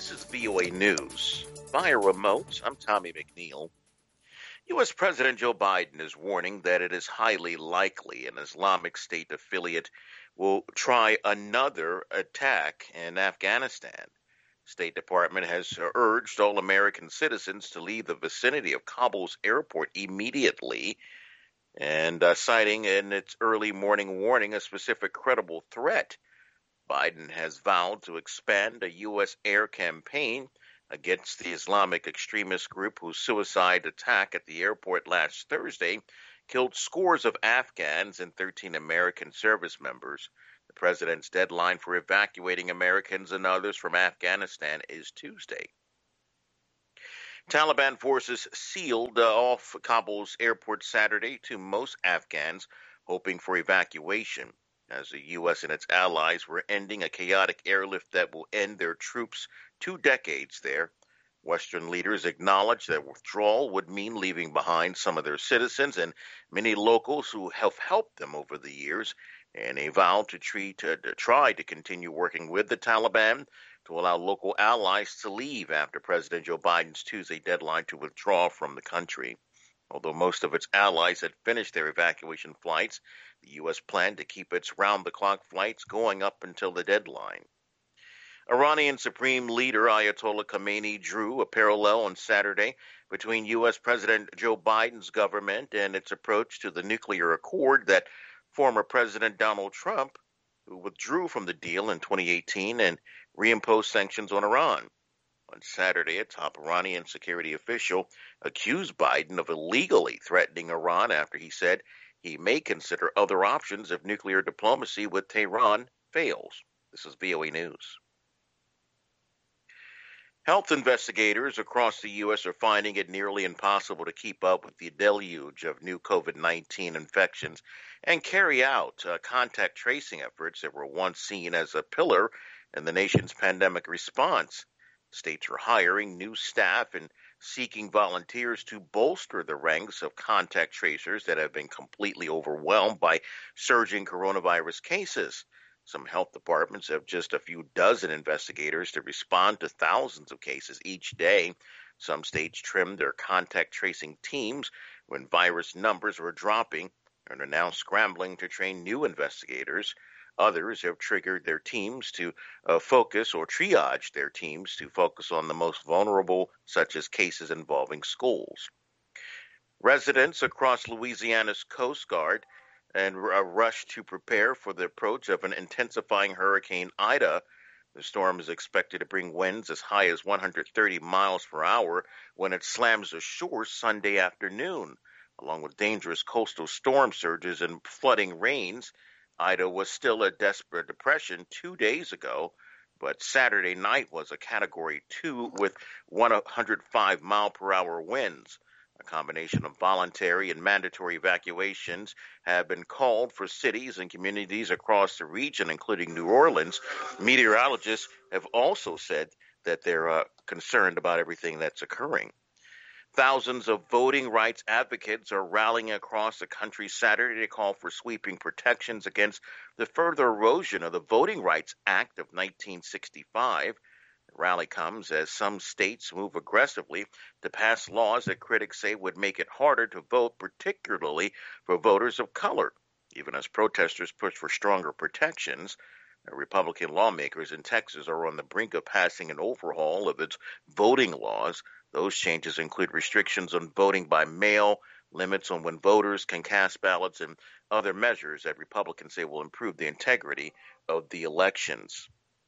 This is VOA News. Via remote, I'm Tommy McNeil. U.S. President Joe Biden is warning that it is highly likely an Islamic State affiliate will try another attack in Afghanistan. State Department has urged all American citizens to leave the vicinity of Kabul's airport immediately, and citing in its early morning warning a specific credible threat. Biden has vowed to expand a U.S. air campaign against the Islamic extremist group whose suicide attack at the airport last Thursday killed scores of Afghans and 13 American service members. The president's deadline for evacuating Americans and others from Afghanistan is Tuesday. Taliban forces sealed off Kabul's airport Saturday to most Afghans hoping for evacuation, as the U.S. and its allies were ending a chaotic airlift that will end their troops 2 decades there. Western leaders acknowledged that withdrawal would mean leaving behind some of their citizens and many locals who have helped them over the years, and a vow to try to continue working with the Taliban to allow local allies to leave after President Joe Biden's Tuesday deadline to withdraw from the country. Although most of its allies had finished their evacuation flights, the U.S. planned to keep its round-the-clock flights going up until the deadline. Iranian Supreme Leader Ayatollah Khamenei drew a parallel on Saturday between U.S. President Joe Biden's government and its approach to the nuclear accord that former President Donald Trump, who withdrew from the deal in 2018 and reimposed sanctions on Iran. On Saturday, a top Iranian security official accused Biden of illegally threatening Iran after he said he may consider other options if nuclear diplomacy with Tehran fails. This is VOA News. Health investigators across the U.S. are finding it nearly impossible to keep up with the deluge of new COVID-19 infections and carry out contact tracing efforts that were once seen as a pillar in the nation's pandemic response. States are hiring new staff and seeking volunteers to bolster the ranks of contact tracers that have been completely overwhelmed by surging coronavirus cases. Some health departments have just a few dozen investigators to respond to thousands of cases each day. Some states trimmed their contact tracing teams when virus numbers were dropping and are now scrambling to train new investigators. Others have triggered their teams to focus or triage their teams to focus on the most vulnerable, such as cases involving schools. Residents across Louisiana's Coast Guard and rush to prepare for the approach of an intensifying Hurricane Ida. The storm is expected to bring winds as high as 130 miles per hour when it slams ashore Sunday afternoon, along with dangerous coastal storm surges and flooding rains. Ida was still a desperate depression 2 days ago, but Saturday night was a Category 2 with 105-mile-per-hour winds. A combination of voluntary and mandatory evacuations have been called for cities and communities across the region, including New Orleans. Meteorologists have also said that they're concerned about everything that's occurring. Thousands of voting rights advocates are rallying across the country Saturday to call for sweeping protections against the further erosion of the Voting Rights Act of 1965. The rally comes as some states move aggressively to pass laws that critics say would make it harder to vote, particularly for voters of color. Even as protesters push for stronger protections, Republican lawmakers in Texas are on the brink of passing an overhaul of its voting laws. Those changes include restrictions on voting by mail, limits on when voters can cast ballots, and other measures that Republicans say will improve the integrity of the elections.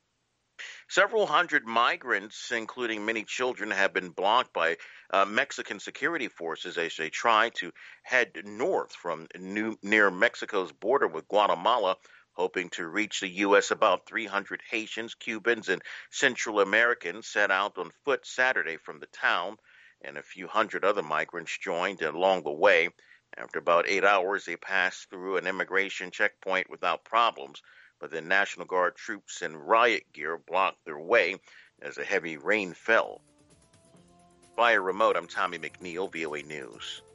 Several hundred migrants, including many children, have been blocked by Mexican security forces as they try to head north from near Mexico's border with Guatemala, hoping to reach the U.S. About 300 Haitians, Cubans, and Central Americans set out on foot Saturday from the town, and a few hundred other migrants joined along the way. After about 8 hours, they passed through an immigration checkpoint without problems, but then National Guard troops in riot gear blocked their way as a heavy rain fell. Via remote, I'm Tommy McNeil, VOA News.